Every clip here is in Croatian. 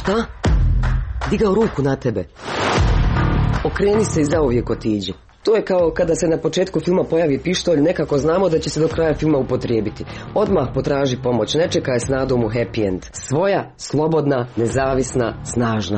Šta? Digao ruku na tebe. Okreni se i zauvijek otiđi. To je kao kada se na početku filma pojavi pištolj, nekako znamo da će se do kraja filma upotrijebiti. Odmah potraži pomoć, ne čekaj s nadom u happy end. Svoja, slobodna, nezavisna, snažna.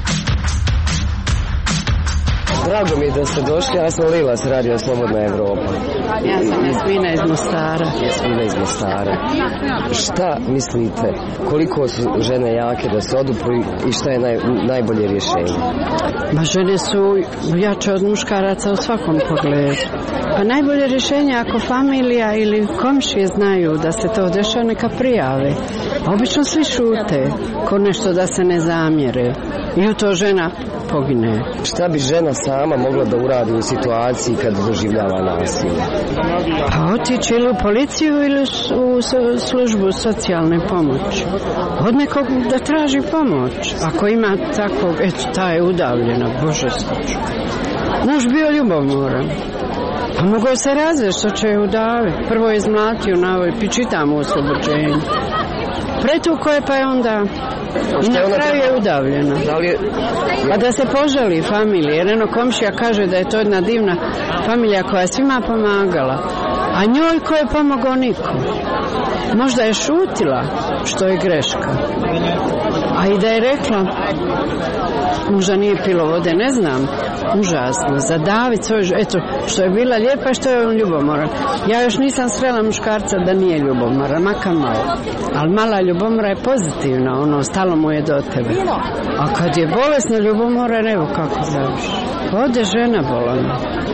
Drago mi je da ste došli, ja sam Lila s Radio Slobodna Evropa. Ja sam Jasmina iz Mostara. Jasmina iz Mostara. Šta mislite, koliko su žene jake da se odupru i šta je najbolje rješenje? Ma žene su jače od muškaraca u svakom pogledu. Pa najbolje rješenje ako familija ili komšije znaju da se to dešava, neka prijave. Obično svi šute, ko nešto da se ne zamjere. I u to žena pogine. Šta bi žena sama mogla da uradi u situaciji kad doživljava nasilje? Pa otići ili u policiju ili u službu socijalne pomoći. Od nekog da traži pomoć. Ako ima takvog, eto, ta je udavljena, Bože sačuvaj. Muž bio ljubomoran. Pa mogao se razvesti, što će je udaviti. Prvo je izmlatio na ovoj, čitamo u oslobođenju. Pretuko je, pa je onda i na kraju je udavljena. Pa da se požali familiji, jer eno komšija kaže da je to jedna divna familija koja je svima pomagala, a njoj ko je pomogao niko. Možda je šutila, što je greška. A i da je rekla, možda nije pilo vode, ne znam, užasno, zadaviti svoj, eto, što je bila lijepa, što je on ljubomoran. Ja još nisam srela muškarca da nije ljubomoran, makar malo. Ali mala ljubomora je pozitivna, ono, stalo mu je do tebe. A kad je bolesna ljubomora, evo kako završi. Ode žena bolana.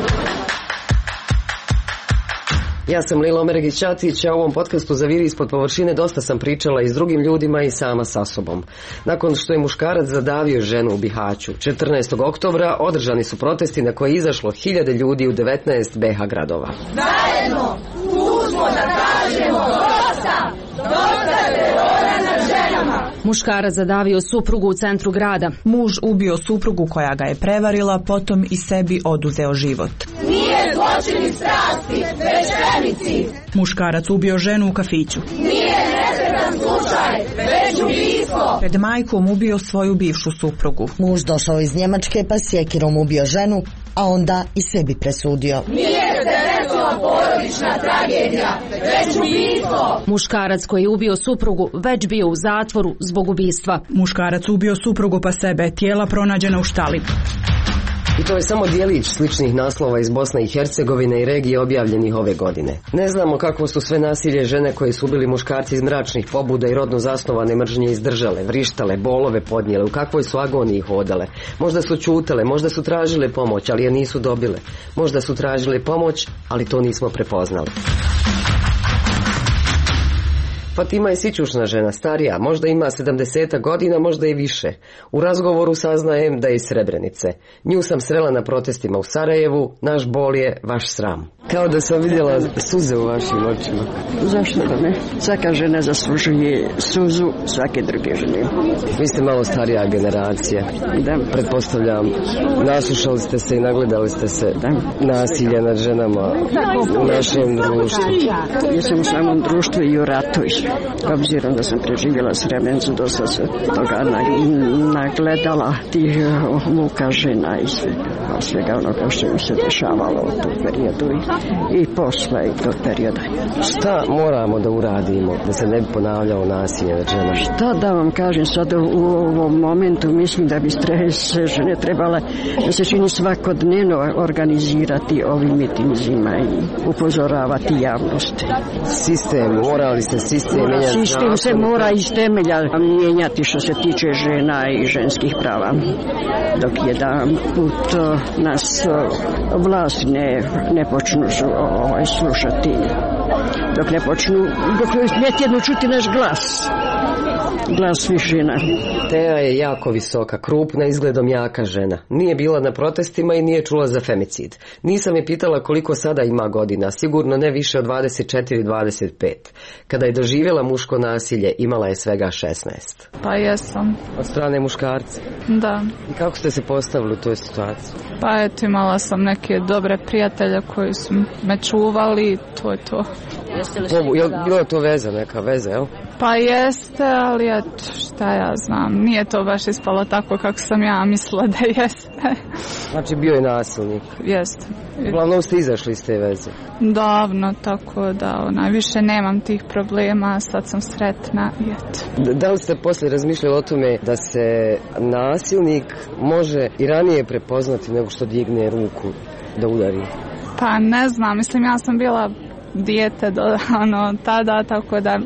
Ja sam Lila Omeregić-Ćatić, a u ovom podcastu Zaviri ispod površine dosta sam pričala i s drugim ljudima i sama sa sobom. Nakon što je muškarac zadavio ženu u Bihaću, 14. oktobra održani su protesti na koje je izašlo 1000 ljudi u 19 BiH gradova. Zajedno uzmo da kažemo dosta! Dosta terora nad ženama! Muškarac zadavio suprugu u centru grada. Muž ubio suprugu koja ga je prevarila, potom i sebi oduzeo život. Nije zločin iz strasti, već femicid. Muškarac ubio ženu u kafiću. Nije nesretan slučaj, već ubistvo. Pred majkom ubio svoju bivšu suprugu. Muž došao iz Njemačke pa sjekirom ubio ženu, a onda i sebi presudio. Nije se desila porodična tragedija, već ubistvo. Muškarac koji je ubio suprugu već bio u zatvoru zbog ubistva. Muškarac ubio suprugu pa sebe, tijela pronađena u štali. I to je samo dijelić sličnih naslova iz Bosne i Hercegovine i regije objavljenih ove godine. Ne znamo kakvo su sve nasilje žene koje su ubili muškarci iz mračnih pobuda i rodno zasnovane mržnje izdržale, vrištale, bolove podnijele, u kakvoj su agoniji hodale. Možda su ćutale, možda su tražile pomoć, ali je nisu dobile. Možda su tražile pomoć, ali to nismo prepoznali. Fatima je sićušna žena, starija, možda ima 70 godina, možda i više. U razgovoru saznajem da je iz Srebrenice. Nju sam srela na protestima u Sarajevu, naš bol je vaš sram. Kao da sam vidjela suze u vašim očima. Zašto da ne? Svaka žena zaslužuje suzu svake druge žene. Vi ste malo starija generacija. Da. Pretpostavljam, naslušali ste se i nagledali ste se nasilja nad ženama u našem društvu. Ja sam u samom društvu i u ratu. Obzirom da sam preživjela Srebrenicu, dosta se toga nagledala tih muka žena i svega onoga što im se dešavalo u tom periodu i posle tog perioda. Šta moramo da uradimo da se ne bi ponavljalo nasilje nad ženama? Šta da vam kažem sad u ovom momentu, mislim da bi se žene trebale, da se čini svakodnevno organizirati ovim mitinzima i upozoravati javnosti. Sistem, morali ste sistem mijenjati. Sistem se mora iz temelja mijenjati što se tiče žena i ženskih prava. Dok jedan put nas vlasti ne počnu slušati, dok ne tjednu čuti naš glas svih žena. Teja je jako visoka, krupna, izgledom jaka žena. Nije bila na protestima i nije čula za femicid. Nisam je pitala koliko sada ima godina, sigurno ne više od 24-25. Kada je doživjela muško nasilje, imala je svega 16. Pa jesam. Od strane muškarca? Da. I kako ste se postavili u toj situaciji? Pa eto, imala sam neke dobre prijatelje koji su me čuvali, to je to. Bila to veza, neka veza, jel? Pa jeste, ali eto, šta ja znam, nije to baš ispalo tako kako sam ja mislila da jeste. Znači bio je nasilnik. Jeste. Uglavnom ste izašli iz te veze. Davno, tako da više nemam tih problema, sad sam sretna i eto. Da li ste poslije razmišljali o tome da se nasilnik može i ranije prepoznati nego što digne ruku da udari? Pa ne znam, mislim ja sam bila dijete tada, tako da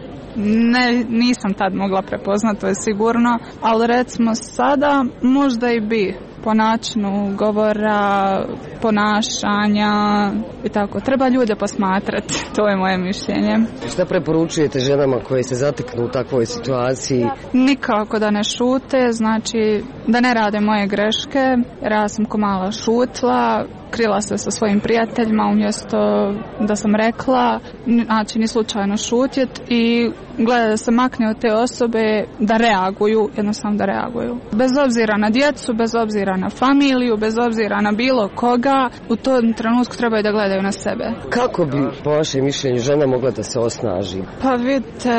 nisam tad mogla prepoznati, to je sigurno, ali recimo sada možda i bi, po načinu govora, ponašanja i tako. Treba ljude posmatrati, to je moje mišljenje. Šta preporučujete ženama koje se zateknu u takvoj situaciji? Nikako da ne šute, znači da ne rade moje greške, jer ja sam ko mala šutla, krila se sa svojim prijateljima umjesto da sam rekla, znači ni slučajno šutjet i gleda da se makne od te osobe, da reaguju, jednostavno da reaguju. Bez obzira na djecu, bez obzira na familiju, bez obzira na bilo koga, u tom trenutku trebaju da gledaju na sebe. Kako bi, po vašem mišljenju, žena mogla da se osnaži? Pa vidite,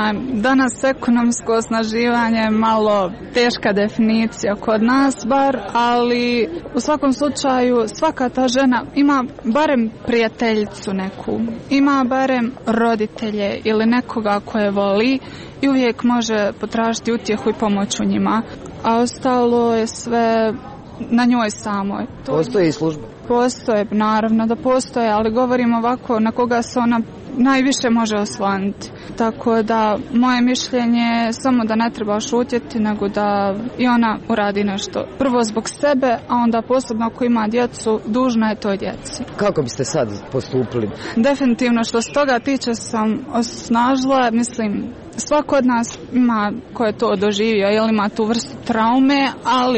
danas ekonomsko osnaživanje je malo teška definicija kod nas bar, ali u svakom slučaju svaka ta žena ima barem prijateljicu neku, ima barem roditelje ili nekoga koje voli i uvijek može potražiti utjehu i pomoć u njima, a ostalo je sve na njoj samoj. Postoji služba? Postoje, naravno da postoje, ali govorim ovako na koga se ona najviše može osloniti. Tako da moje mišljenje je samo da ne treba šutjeti, nego da i ona uradi nešto. Prvo zbog sebe, a onda posebno ako ima djecu, dužna je toj djeci. Kako biste sad postupili? Definitivno što se toga tiče sam osnažila, mislim, svako od nas ima ko je to doživio ili ima tu vrstu traume,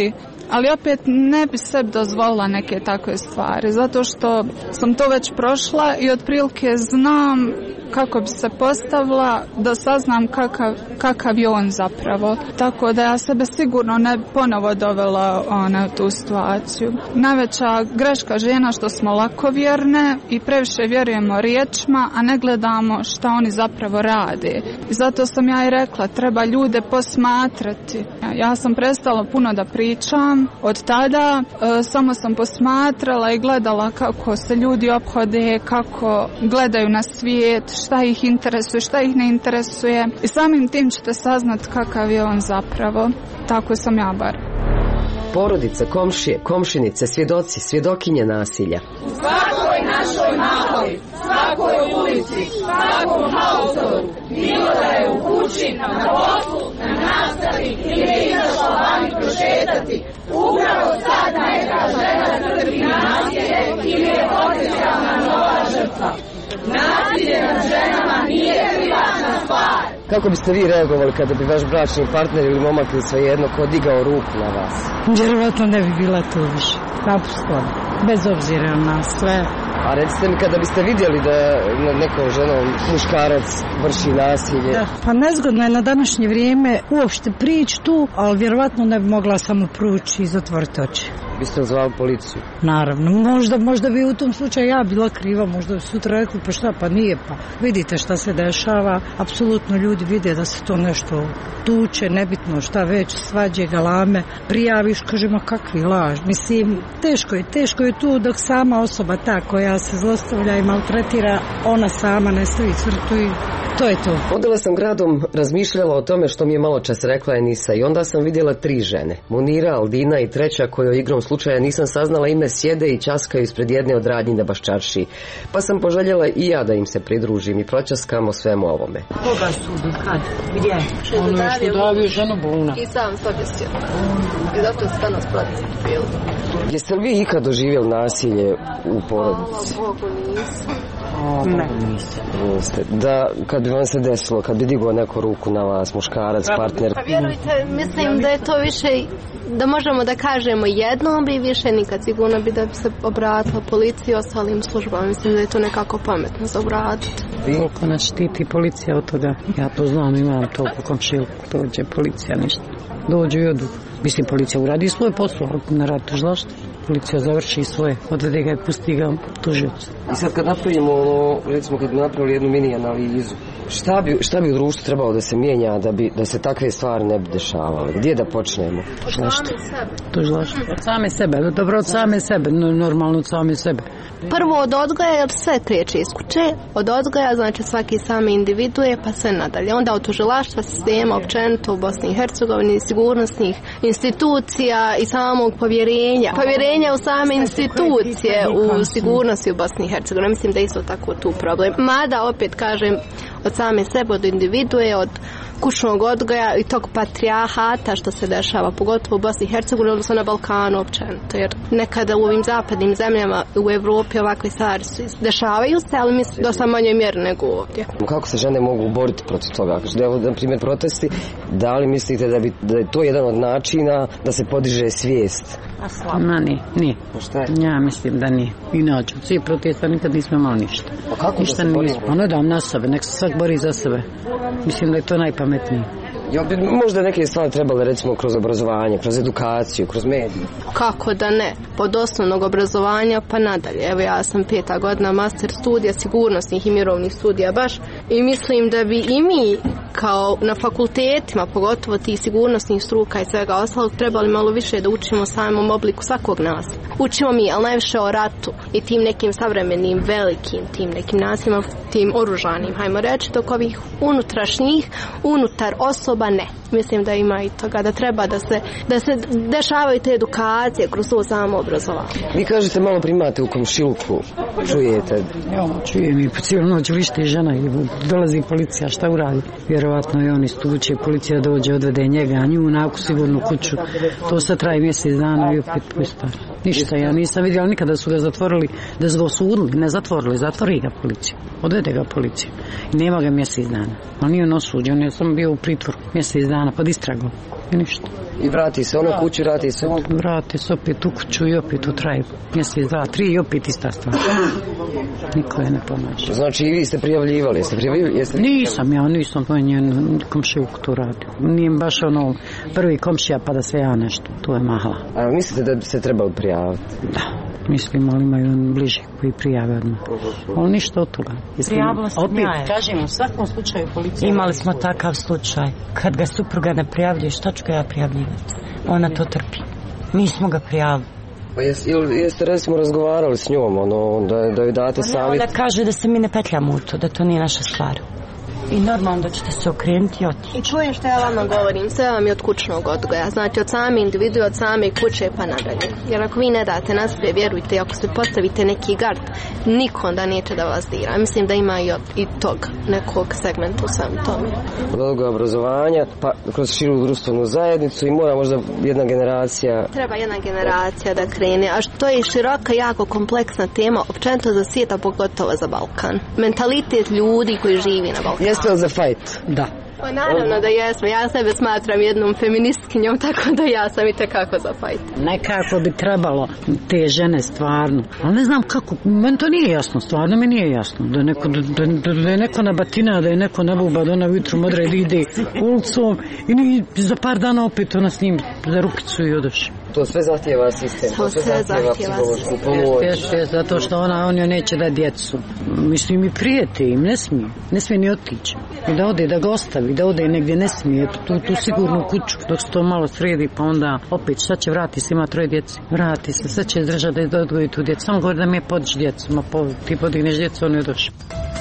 ali opet ne bi sebi dozvolila neke takve stvari, zato što sam to već prošla i otprilike znam kako bi se postavila da saznam kakav je on zapravo. Tako da ja sebe sigurno ne bi ponovo dovela u tu situaciju. Najveća greška žena što smo lakovjerne i previše vjerujemo riječima, a ne gledamo šta oni zapravo rade. I zato sam ja i rekla, treba ljude posmatrati. Ja sam prestala puno da pričam od tada, samo sam posmatrala i gledala kako se ljudi ophode, kako gledaju na svijet, šta ih interesuje, šta ih ne interesuje i samim tim ćete saznat kakav je on zapravo. Tako sam ja bar. Porodica, komšije, komšinice, svjedoci, svjedokinje nasilja. U svakoj našoj mahali, svakoj ulici, svakom hautoru, bilo da je u kući, na poslu, na nastavi ili je izašla vani prošetati, upravo sad neka žena trpi nasilje ili je potencijalna nova žrtva. Nasilje nad ženama nije privatna stvar. Kako biste vi reagovali kada bi vaš bračni partner ili momak ili svejedno ko digao ruku na vas? Vjerovatno ne bi bila tu više. Apsolutno. Bez obzira na sve. A recite mi, kada biste vidjeli da nekom ženom muškarac vrši nasilje? Da, pa nezgodno je na današnje vrijeme uopšte prići tu, ali vjerovatno ne bi mogla samo prući i zatvoriti oči. Biste li zvali policiju? Naravno, možda bi u tom slučaju ja bila kriva, možda bi sutra rekli pa šta, pa nije, pa vidite šta se dešava, apsolutno ljudi vide da se to nešto tuče, nebitno šta već, svađe, galame, prijaviš, kažemo kakvi laž, mislim, teško je tu dok sama osoba ta koja se zlostavlja i maltretira, ona sama ne stavi crtu i to je to. Hodala sam gradom, razmišljala o tome što mi je malo čas rekla Enisa i onda sam vidjela 3 žene. Munira, Aldina i treća kojoj igrom slučaja nisam saznala ime, sjede i časkaju ispred jedne od radnji na Baščaršiji. Pa sam poželjela i ja da im se pridružim i pročaskamo svemu ovome. Koga sudu, kad, gdje? Ono što davio ženu bolna. I sam se objesio. I zato se danas plati bilo. Jeste li vi ikad doživjeli nasilje u porodici? Bogu nisam. Niste. Da, kad bi vam se desilo, kad bi digao neko ruku na vas, muškarac, partner? Pa vjerujte, mislim da je to više, da možemo da kažemo jednom bi više nikad, sigurno bi da bi se obratila policiji i ostalim službama. Mislim da je to nekako pametno za obratiti. Koliko nas štiti policija od toga? Ja to znam, imam to u komšiluku, dođe policija, ništa. Dođu i odu. Mislim, policija uradi svoj posao, ali ne radi tužilaštvo. policija završi svoje, odvede ga i pusti ga tužiocu. I sad kad napravimo, recimo kad bi napravili jednu mini analizu, šta bi u društvu trebalo da se mijenja da se takve stvari ne bi dešavale? Gdje da počnemo? Tužilaštvo. Od same sebe, dobro od same sebe, normalno od same sebe. Prvo od odgoja, jer sve kreće iz kuće. Od odgoja, znači svaki sami individuje, pa sve nadalje. Onda od tužilaštva, sistema, općenito u Bosni i Hercegovini, sigurnosnih institucija i samog povjerenja. Povjerenja u same institucije u sigurnosti u Bosni i Hercegovini. Mislim da je isto tako tu problem. Mada, opet kažem, od same sebe, od individue, od kućnog odgoja i tog patrijahata što se dešava, pogotovo u Bosni i Hercegovini, odnosno na Balkanu općenito. Jer nekada u ovim zapadnim zemljama u Evropi ovakve stvari dešavaju se, ali mislim dosta manje mjeri nego ovdje. Kako se žene mogu boriti protiv toga? Evo, na primjer, protesti, da li mislite da je to jedan od načina da se podiže svijest? Nije. Ja mislim da nije. Inače, od svih protesta nikad nismo imali ništa. A kako ništa da se borimo? Pa ne dam na sebe, nek se svak bori za sebe. Mislim da je to najpametnije. Jel bi možda neke stvari trebale, recimo, kroz obrazovanje, kroz edukaciju, kroz medije? Kako da ne? Od osnovnog obrazovanja pa nadalje. Evo, ja sam 5. godina master studija sigurnosnih i mirovnih studija baš i mislim da bi i mi kao na fakultetima, pogotovo tih sigurnosnih struka i svega ostalog, trebali malo više da učimo samom obliku svakog nasilja. Učimo mi, ali najviše o ratu i tim nekim savremenim, velikim, tim nekim nasilima, tim oružanim, hajmo reći, dok ovih unutrašnjih, unutar osoba ne. Mislim da ima i toga, da treba da se dešavaju te edukacije kroz to samo obrazovanje. Vi kažete malo primate u komšiluku, čujete? Ja čujem i po cijelu noć vrišti žena i dolazi policija, šta uradi? Vjerovatno i oni stuče, policija dođe, odvede njega, a nju naku sigurnu kuću. To sad traje mjesec dana i opet pusta. Ništa, ja nisam vidjela nikada su ga zatvorili, da su ga osudili, ne zatvorili, zatvori ga policija. Odvede ga policija. I nema ga mjesec dana. On nije on osuđen, ja sam bio u pritvoru mjesec dana pod istragom. I ništa. I vrati se ono kuću, vrati se ono? Vrati se opet u kuću i opet u traje mjesec, 2, 3 i opet ista stvar. Niko je ne pomaže. Znači i vi ste prijavljivali? Nisam po njen komšijuk tu radio. Nije baš ono prvi komšija pa da se ja nešto. To je mahala. A mislite da bi se trebali prijaviti? Da. Mislim, ali imaju bliži koji prijave odmah. Ali ništa od toga. Prijavila sam opet, ja. kažem, u svakom slučaju policija... Imali smo takav slučaj. Kad ga supruga ne prijavljuje, šta ću ga ja prijavljivati? Ona to trpi. Mi smo ga prijavili. Pa jeste recimo razgovarali s njom, da joj date savjet? Ona kaže da se mi ne petljamo u to, da to nije naša stvar. I normalno da ćete se okrenuti i otići. I čujem što ja vama govorim, sve vam je od kućnog odgoja. Znači od same individue, od same kuće pa nadalje. Jer ako vi ne date nasilje, vjerujte, ako se postavite neki gard, niko onda neće da vas dira. Mislim da ima i tog nekog segmenta u svem tome. Od odgoja obrazovanja, pa kroz širu društvenu zajednicu i mora možda jedna generacija... Treba jedna generacija da krene, a što je široka, jako kompleksna tema, općenito za svijet, a pogotovo za Balkan. Mentalitet ljudi koji živi na Balkanu. Jeste li za fight? Da. Pa naravno da jesmo. Ja sebe smatram jednom feministkinjom, tako da ja sam i tekako za fajt. Nekako bi trebalo te žene stvarno. Ali ne znam kako, meni to nije jasno, stvarno mi nije jasno. Da je neko nabatina, da je neko nabuba, da ona ujutru modre ide ulicom i za par dana opet ona s njim za rukicu i odoši. To sve zahtjeva sistem, to sve zahtjeva psihološku pomoć. Zato što on joj neće da djecu. Mislim i prijete im, ne smije ni otići. I da ode, da ga ostavi, da ode negdje, ne smije, tu sigurnu kuću, dok se to malo sredi, pa onda opet šta će, vrati se, ima 3 djece. Vrati se, sad će izdržati da odgoji tu djecu. Samo govori da mi je podići djecu, ti podigneš djecu, on je došao.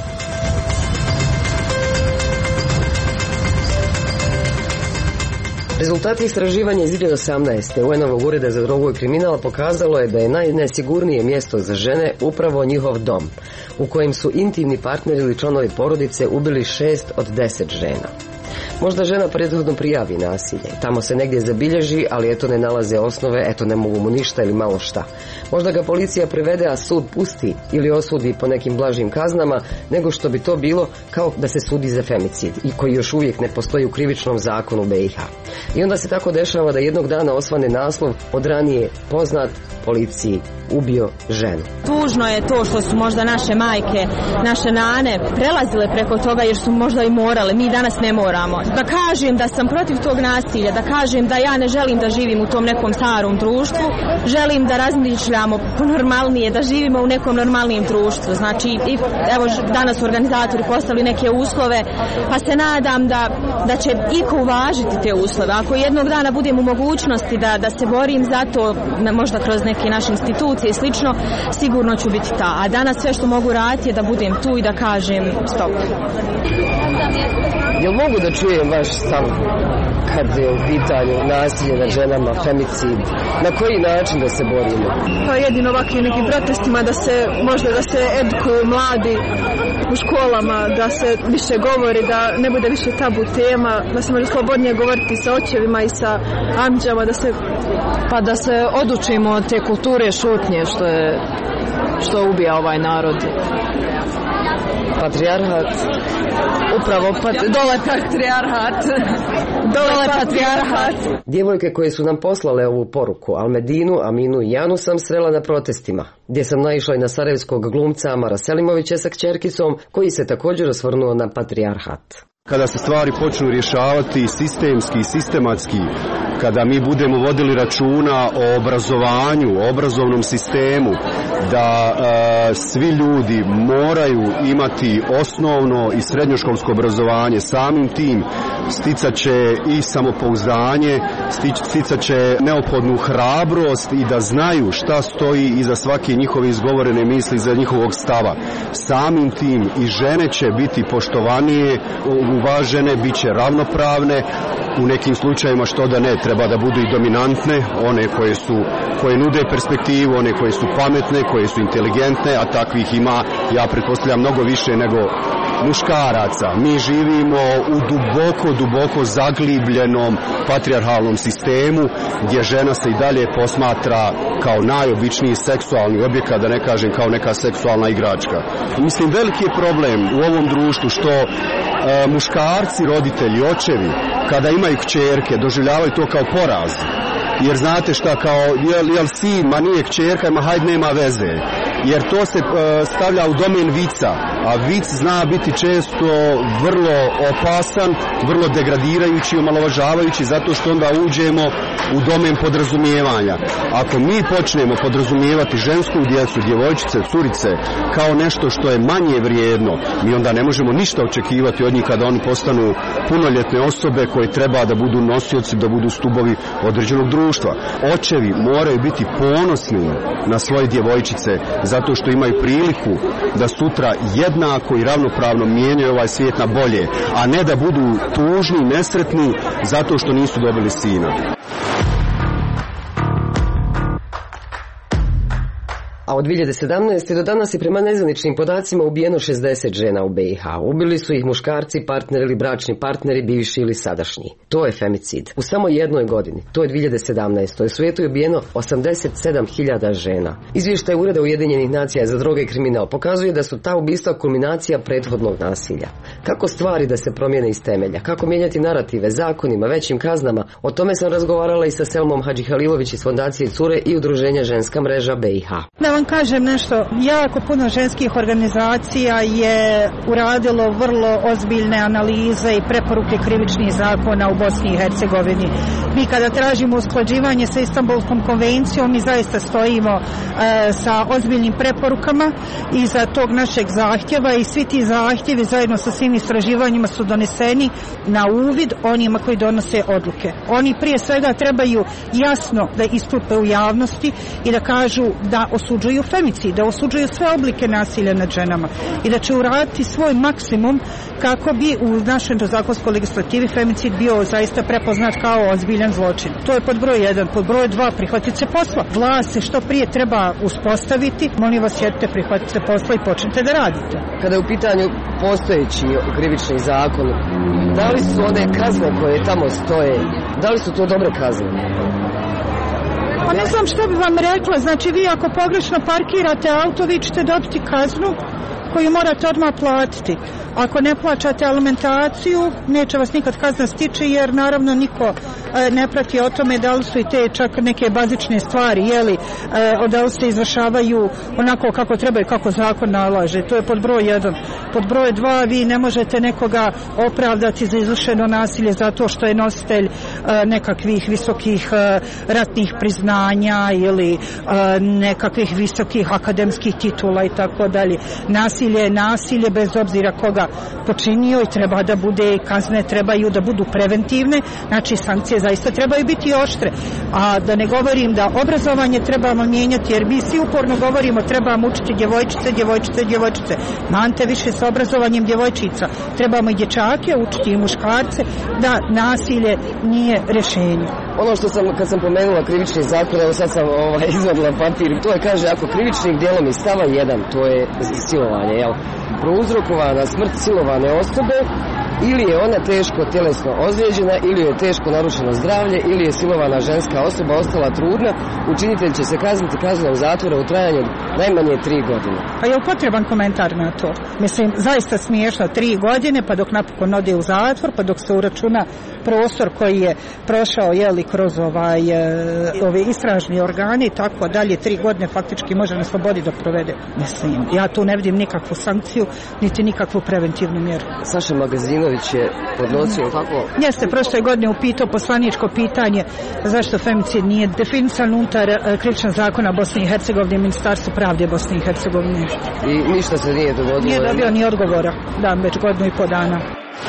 Rezultati istraživanja iz 2018. UN-ovog ureda za drogu i kriminal pokazalo je da je najnesigurnije mjesto za žene upravo njihov dom, u kojem su intimni partneri ili članovi porodice ubili 6 od 10 žena. Možda žena prethodno prijavi nasilje, tamo se negdje zabilježi, ali eto ne nalaze osnove, eto ne mogu mu ništa ili malo šta. Možda ga policija privede, a sud pusti ili osudi po nekim blažim kaznama, nego što bi to bilo kao da se sudi za femicid, i koji još uvijek ne postoji u krivičnom zakonu BiH. I onda se tako dešava da jednog dana osvane naslov od ranije poznat policiji, ubio ženu. Tužno je to što su možda naše majke, naše nane prelazile preko toga jer su možda i morale, mi danas ne moramo. Da kažem da sam protiv tog nasilja, da kažem da ja ne želim da živim u tom nekom starom društvu, želim da razmišljamo normalnije, da živimo u nekom normalnijem društvu. Znači, evo danas su organizatori postavili neke uslove, pa se nadam da će iko uvažiti te uslove. Ako jednog dana budem u mogućnosti da se borim za to, možda kroz neke naše institucije i slično, sigurno ću biti ta. A danas sve što mogu raditi je da budem tu i da kažem stop. Jel mogu da čujem vaš stav kad je u pitanju nasilje nad ženama, femicid? Na koji način da se borimo? Pa jedino ovakvim nekim protestima da se edukuju mladi u školama, da se više govori, da ne bude više tabu tema, da se može slobodnije govoriti sa očevima i sa amđama, da se odučimo od te kulture šutnje što ubija ovaj narod. Patrijarhat. Upravo, dole patrijarhat. Dole patrijarhat. Djevojke koje su nam poslale ovu poruku, Almedinu, Aminu i Janu, sam srela na protestima, gdje sam naišla i na sarajevskog glumca Amara Selimovića sa kćerkicom, koji se također osvrnuo na patrijarhat. Kada se stvari počnu rješavati sistemski i sistematski, kada mi budemo vodili računa o obrazovanju, o obrazovnom sistemu, da svi ljudi moraju imati osnovno i srednjoškolsko obrazovanje, samim tim sticat će i samopouzdanje, sticat će neophodnu hrabrost i da znaju šta stoji iza svake njihove izgovorene misli, iza njihovog stava. Samim tim i žene će biti poštovanije, uvažene, bit će ravnopravne, u nekim slučajima što da ne, treba da budu i dominantne, one koje nude perspektivu, one koje su pametne, koje su inteligentne, a takvih ima, ja pretpostavljam, mnogo više nego muškaraca. Mi živimo u duboko zaglibljenom patrijarhalnom sistemu gdje žena se i dalje posmatra kao najobičniji seksualni objekat, da ne kažem kao neka seksualna igračka. Mislim, veliki je problem u ovom društvu što muškarci, roditelji, očevi, kada imaju kćerke, doživljavaju to kao poraz. Jer znate šta, kao, jel sin, ma nije kćerka, ma hajde, nema veze. Jer to se stavlja u domen vica, a vic zna biti često vrlo opasan, vrlo degradirajući, omalovažavajući, zato što onda uđemo u domen podrazumijevanja. Ako mi počnemo podrazumijevati žensku djecu, djevojčice, curice, kao nešto što je manje vrijedno, mi onda ne možemo ništa očekivati od njih kada oni postanu punoljetne osobe koje treba da budu nosioci, da budu stubovi određenog društva. Očevi moraju biti ponosni na svoje djevojčice, zato što imaju priliku da sutra jednako i ravnopravno mijenjaju ovaj svijet na bolje, a ne da budu tužni, nesretni zato što nisu dobili sina. A od 2017. do danas je prema nezvaničnim podacima ubijeno 60 žena u BiH. Ubili su ih muškarci, partneri ili bračni partneri, bivši ili sadašnji. To je femicid. U samo jednoj godini, to je 2017. u svijetu je ubijeno 87.000 žena. Izvještaj Ureda Ujedinjenih nacija za droge i kriminal pokazuje da su ta ubistva kulminacija prethodnog nasilja. Kako stvari da se promijene iz temelja? Kako mijenjati narative, zakonima, većim kaznama? O tome sam razgovarala i sa Selmom Hadžihalilović iz Fondacije Cure i Udruženja Ženska mreža BiH. Da vam kažem nešto, jako puno ženskih organizacija je uradilo vrlo ozbiljne analize i preporuke krivičnih zakona u Bosni i Hercegovini. Mi kada tražimo usklađivanje sa Istanbulskom konvencijom, mi zaista stojimo sa ozbiljnim preporukama iza tog našeg zahtjeva i svi ti zahtjevi zajedno sa svim istraživanjima su doneseni na uvid onima koji donose odluke. Oni prije svega trebaju jasno da istupe u javnosti i da kažu da osuđuju femicid, da osuđuju sve oblike nasilja nad ženama i da će uraditi svoj maksimum kako bi u našoj zakonskoj legislativi femicid bio zaista prepoznat kao ozbiljan zločin. To je pod broj 1. Pod broj 2, prihvatiti se posla. Vlast se što prije treba uspostaviti. Molim vas, sjedite, prihvatite se posla i počnite da radite. Kada je u pitanju postojeći krivični zakon, da li su one kazne koje tamo stoje, da li su to dobre kazne? Pa ne znam što bi vam rekla, znači vi ako pogrešno parkirate auto, vi ćete dobiti kaznu koju morate odmah platiti. Ako ne plaćate alimentaciju, neće vas nikad kazna stići, jer naravno niko ne prati o tome da li su i te čak neke bazične stvari, da li se izvršavaju onako kako treba i kako zakon nalaže. To je pod broj 1. Pod broj 2, vi ne možete nekoga opravdati za izvršeno nasilje zato što je nositelj nekakvih visokih ratnih priznanja ili nekakvih visokih akademskih titula i tako dalje. Nasilje je nasilje bez obzira koga počinio i treba da bude, kazne trebaju da budu preventivne, znači sankcije zaista trebaju biti oštre. A da ne govorim da obrazovanje trebamo mijenjati, jer mi svi uporno govorimo trebamo učiti djevojčice. Mante više sa obrazovanjem djevojčica. Trebamo i dječake učiti i muškarce da nasilje nije rješenje. Ono što sam, kad sam pomenula krivični zakon, evo sad sam izvadila papir, to je, kaže, ako krivičnim dijelom iz stava 1, to je silovanje, prouzrokovana smrt silovane osobe, ili je ona teško tjelesno ozlijeđena, ili je teško narušeno zdravlje, ili je silovana ženska osoba ostala trudna, učinitelj će se kazniti kaznom zatvora u trajanju najmanje 3 godine. A je li potreban komentar na to? Mislim, zaista smiješno, 3 godine, pa dok napokon ode u zatvor, pa dok se uračuna prostor koji je prošao kroz ove istražni organi i tako dalje, 3 godine faktički može na slobodi da provede. Mislim, ja tu ne vidim nikakvu sankciju, niti nikakvu preventivnu mjeru. Saša Magazinović je podnosio kako? Jeste, prošle godine upitao poslaničko pitanje zašto femicid nije definisan unutar krivičnog zakona Bosne i Hercegovine i Ministarstvo pravde Bosne i Hercegovine. I ništa se nije dogodilo? Nije dobio ni odgovora, već 1,5 dana.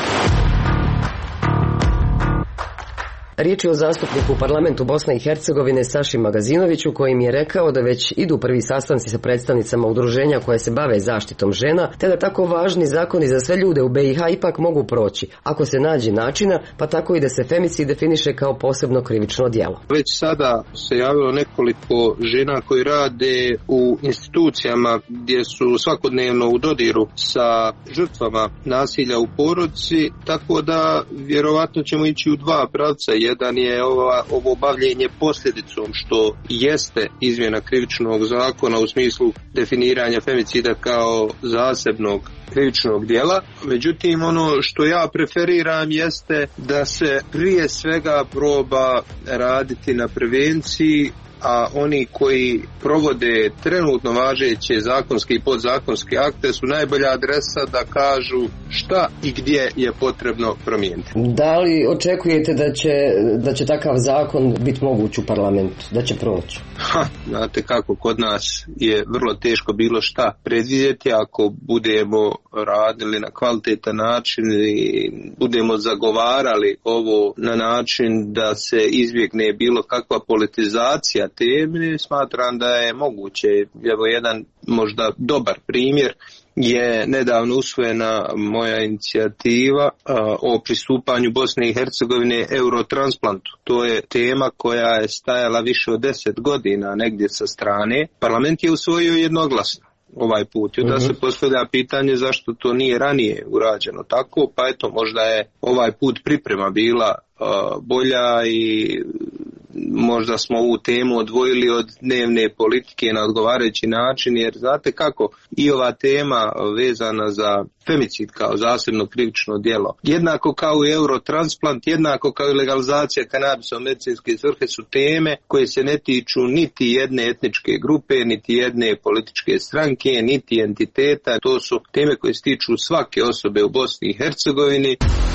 Riječ je o zastupniku u parlamentu Bosne i Hercegovine Saši Magazinoviću, kojim je rekao da već idu prvi sastanci sa predstavnicama udruženja koje se bave zaštitom žena, te da tako važni zakoni za sve ljude u BiH ipak mogu proći, ako se nađe načina, pa tako i da se femicid definiše kao posebno krivično djelo. Već sada se javilo nekoliko žena koji rade u institucijama gdje su svakodnevno u dodiru sa žrtvama nasilja u porodici, tako da vjerovatno ćemo ići u 2 pravca. Jedan je ovo bavljenje posljedicom, što jeste izmjena krivičnog zakona u smislu definiranja femicida kao zasebnog krivičnog djela. Međutim, ono što ja preferiram jeste da se prije svega proba raditi na prevenciji, a oni koji provode trenutno važeće zakonske i podzakonske akte su najbolja adresa da kažu šta i gdje je potrebno promijeniti. Da li očekujete da će takav zakon biti moguć u parlamentu, da će proći? Znate kako, kod nas je vrlo teško bilo šta predvidjeti. Ako budemo radili na kvalitetan način i budemo zagovarali ovo na način da se izbjegne bilo kakva politizacija teme, smatram da je moguće. Evo jedan možda dobar primjer je nedavno usvojena moja inicijativa o pristupanju Bosne i Hercegovine Eurotransplantu. To je tema koja je stajala više od 10 godina negdje sa strane. Parlament je usvojio jednoglasno ovaj put. I onda se postavlja pitanje zašto to nije ranije urađeno tako, pa eto, možda je ovaj put priprema bila bolja i možda smo ovu temu odvojili od dnevne politike na odgovarajući način, jer znate kako, i ova tema vezana za femicid kao zasebno krivično djelo, jednako kao i eurotransplant, jednako kao i legalizacija kanabisa u medicinske svrhe su teme koje se ne tiču niti jedne etničke grupe, niti jedne političke stranke, niti entiteta. To su teme koje se tiču svake osobe u Bosni i Hercegovini.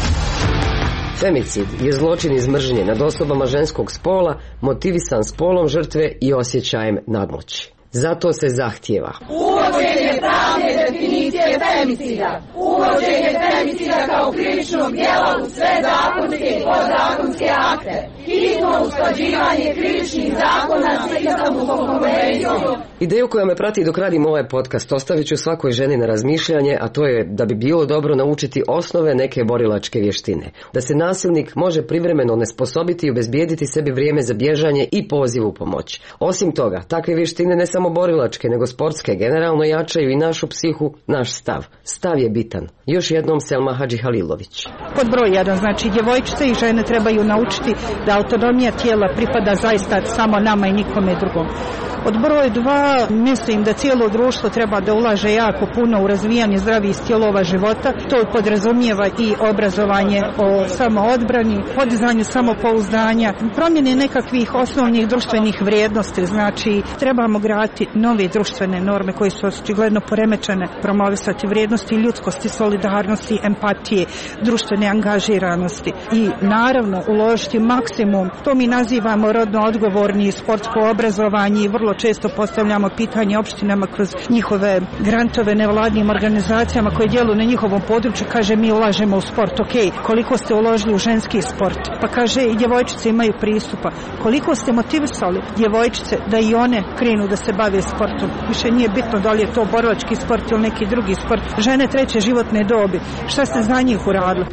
Femicid je zločin iz mržnje nad osobama ženskog spola, motivisan spolom žrtve i osjećajem nadmoći. Zato se zahtijeva uvođenje pravne definicije femicida, uvođenje femicida kao krivičnog djela u sve zakonske i podzakonske akte, hitno usklađivanje krivičnih zakona s Istanbulskom konvencijom. Ideju koja me prati dok radim ovaj podcast ostavit ću svakoj ženi na razmišljanje, a to je da bi bilo dobro naučiti osnove neke borilačke vještine. Da se nasilnik može privremeno onesposobiti i obezbijediti sebi vrijeme za bježanje i poziv u pomoć. Osim toga, takve vještine ne samo borilačke, nego sportske generalno jačaju i našu psihu, naš stav. Stav je bitan. Još jednom Selma Hadžihalilović. Pod broj 1, znači djevojčice i žene trebaju naučiti da autonomija tijela pripada zaista samo nama i nikome drugom. Od broj 2, mislim da cijelo društvo treba da ulaže jako puno u razvijanje zdravih stilova života. To podrazumijeva i obrazovanje o samoodbrani, podizanju samopouzdanja, promjene nekakvih osnovnih društvenih vrijednosti. Znači, trebamo graditi nove društvene norme koje su očigledno poremećene, promovisati vrijednosti ljudskosti, solidarnosti, empatije, društvene angažiranosti i naravno uložiti maksimum. To mi nazivamo rodno odgovorni sportsko obrazovanje i vrlo često postavljamo pitanje opštinama kroz njihove grantove nevladnim organizacijama koje djeluju na njihovom području. Kaže, mi ulažemo u sport. Ok, koliko ste uložili u ženski sport? Pa kaže, i djevojčice imaju pristupa. Koliko ste motivisali djevojčice da i one krenu da se bave sportom? Više nije bitno da li je to borilački sport ili neki drugi sport. Žene treće životne dobi. Šta ste za njih uradili?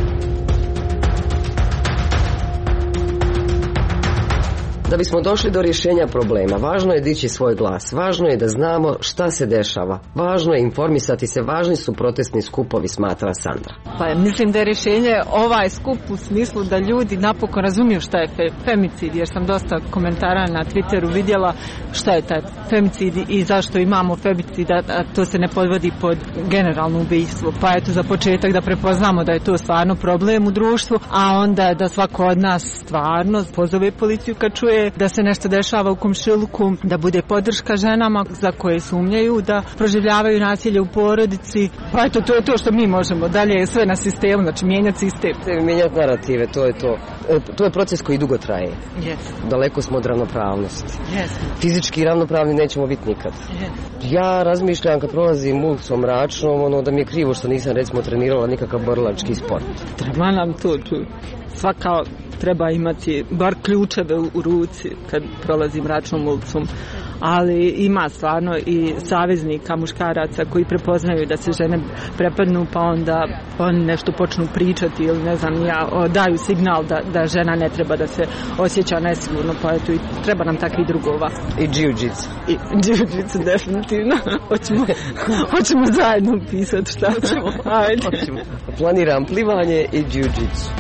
Da bismo došli do rješenja problema, važno je dići svoj glas, važno je da znamo šta se dešava, važno je informisati se, važni su protestni skupovi, smatra Sandra. Pa mislim da je rješenje ovaj skup u smislu da ljudi napokon razumiju šta je femicid, jer sam dosta komentara na Twitteru vidjela šta je taj femicid i zašto imamo femicid, a to se ne podvodi pod generalno ubojstvo. Pa eto, za početak da prepoznamo da je to stvarno problem u društvu, a onda da svako od nas stvarno pozove policiju kad čuje da se nešto dešava u komšiluku, da bude podrška ženama za koje sumnjaju da proživljavaju nasilje u porodici. Pa eto, to je to što mi možemo. Dalje je sve na sistemu, znači mijenjati sistem. Mijenjati narative, to je to. To je proces koji dugo traje. Yes. Daleko smo od ravnopravnosti. Yes. Fizički ravnopravni nećemo biti nikad. Yes. Ja razmišljam kad prolazim ulicom Mračnom, da mi je krivo što nisam recimo trenirala nikakav borilački sport. Treba nam to. Svaka treba imati bar ključeve u ruci kad prolazi Mračnom ulicom, ali ima stvarno i saveznika muškaraca koji prepoznaju da se žene prepadnu, pa onda oni nešto počnu pričati ili ne znam ja, daju signal da žena ne treba da se osjeća nesigurno, pa eto i treba nam takvih drugova. I jiu-jitsu. I jiu-jitsu definitivno. Hoćemo zajedno pisati šta ćemo. Ajde. Planiram plivanje i jiu-jitsu.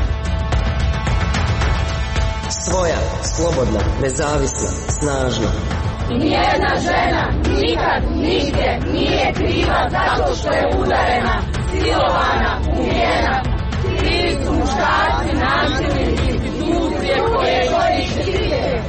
Svoja, slobodna, nezavisna, snažna. Nijedna žena nikad nigdje nije kriva zato što je udarena, silovana, ubijena. Krivi su muškarci, nasilnici, institucije koje koriste.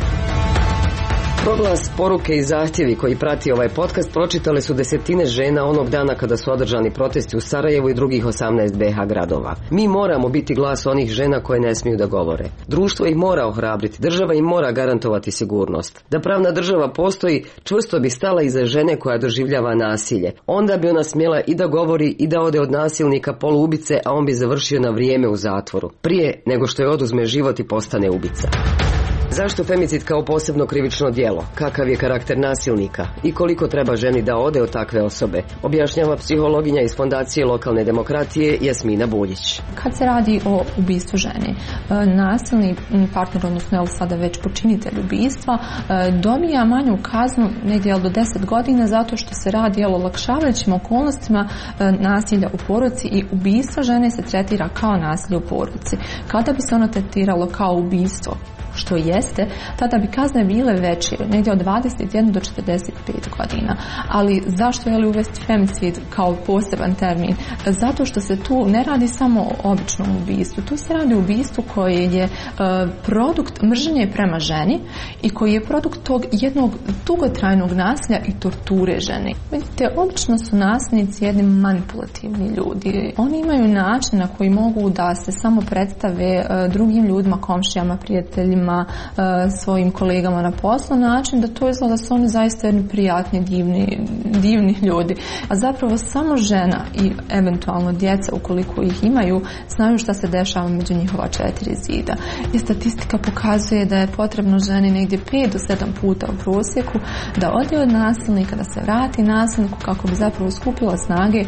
Proglas, poruke i zahtjevi koji prati ovaj podcast pročitale su desetine žena onog dana kada su održani protesti u Sarajevu i drugih 18 BiH gradova. Mi moramo biti glas onih žena koje ne smiju da govore. Društvo ih mora ohrabriti, država im mora garantovati sigurnost. Da pravna država postoji, čvrsto bi stala iza žene koja doživljava nasilje. Onda bi ona smjela i da govori i da ode od nasilnika poluubice, a on bi završio na vrijeme u zatvoru. Prije nego što je oduzme život i postane ubica. Zašto femicid kao posebno krivično djelo? Kakav je karakter nasilnika? I koliko treba ženi da ode od takve osobe? Objašnjava psihologinja iz Fondacije lokalne demokratije Jasmina Buljić. Kad se radi o ubistvu žene, nasilni partner, odnosno sada već počinitelj ubistva, dobija manju kaznu negdje do 10 godina zato što se radi o olakšavajućim okolnostima nasilja u porodici i ubistvo žene se tretira kao nasilje u porodici. Kada bi se ono tretiralo kao ubistvo, što jeste, tada bi kazne bile veće, negdje od 21 do 45 godina. Ali zašto je li uvesti femicid kao poseban termin? Zato što se tu ne radi samo o običnom ubistvu. Tu se radi o ubistvu koje je produkt mržnje prema ženi i koji je produkt tog jednog dugotrajnog nasilja i torture žene. Vidite, obično su nasilnici jedni manipulativni ljudi. Oni imaju način na koji mogu da se samo predstave drugim ljudima, komšijama, prijateljima, svojim kolegama na poslu, način da to izgleda da su oni zaista jedni prijatni, divni ljudi. A zapravo samo žena i eventualno djeca, ukoliko ih imaju, znaju šta se dešava među njihova 4 zida. I statistika pokazuje da je potrebno ženi negdje 5 do 7 puta u prosjeku da ode od nasilnika, da se vrati nasilniku kako bi zapravo skupila snage da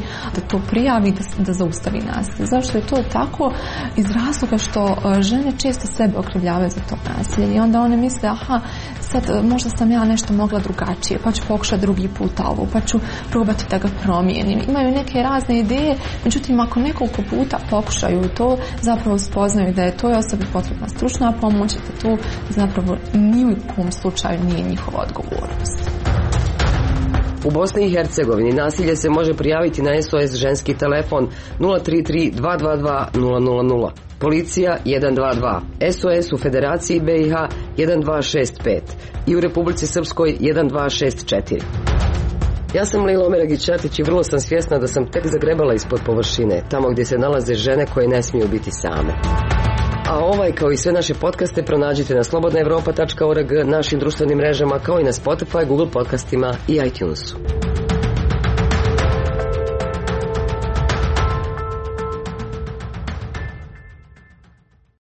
to prijavi, da zaustavi nasilje. Zašto je to tako? Iz razloga što žene često sebe okrivljavaju za to nasilje i onda one misle, aha, sad možda sam ja nešto mogla drugačije, pa ću pokušati drugi put ovo, pa ću probati da ga promijenim. Imaju neke razne ideje, međutim ako nekoliko puta pokušaju to, zapravo spoznaju da je toj osobi potrebna stručna pomoć, da to zapravo ni u kom slučaju nije njihova odgovornost. U Bosni i Hercegovini nasilje se može prijaviti na SOS ženski telefon 033 222 000. Policija 122, SOS u Federaciji BiH 1265 i u Republici Srpskoj 1264. Ja sam Lila Omeragić-Ćatić i vrlo sam svjesna da sam tek zagrebala ispod površine, tamo gdje se nalaze žene koje ne smiju biti same. A ovaj kao i sve naše podcaste pronađite na slobodnaevropa.org, našim društvenim mrežama kao i na Spotify, Google podcastima i iTunesu.